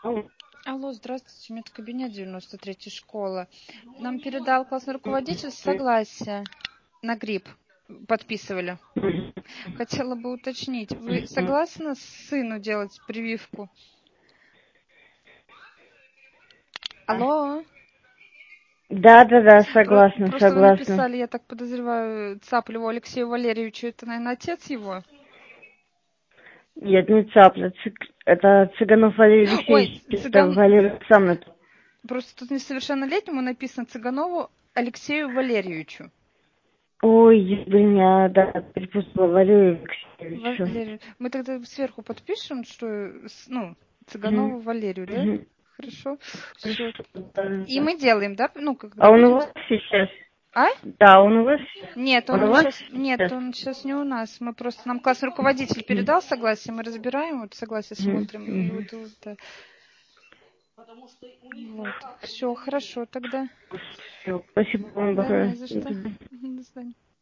Алло, здравствуйте, медкабинет 93-й школы. Нам передал классный руководитель согласие на грипп. Подписывали. Хотела бы уточнить, вы согласны сыну делать прививку? Алло? Да, согласна, Просто вы согласна. написали, я так подозреваю, Цаплеву Алексею Валерьевичу. Это, наверное, отец его? Нет, не Цапля, это Цыганов Валерий Ой, Алексеевич, это Валерий Александрович. Просто тут несовершеннолетнему написано Цыганову Алексею Валерьевичу. Ой, блин, я, перепутала Валерию Алексеевичу. Валерий. Мы тогда сверху подпишем, что, Цыганову Валерию, да? Хорошо. Все. И мы делаем, да? Когда А он у будет? вас сейчас? А? Да, он у вас? Нет, Он он у вас сейчас. Нет, сейчас? он сейчас не у нас. Мы просто нам классный руководитель передал согласие, мы разбираем, вот согласие смотрим. И вот, вот. Все, хорошо тогда. Все, спасибо вам Да, большое. не за что. До свидания.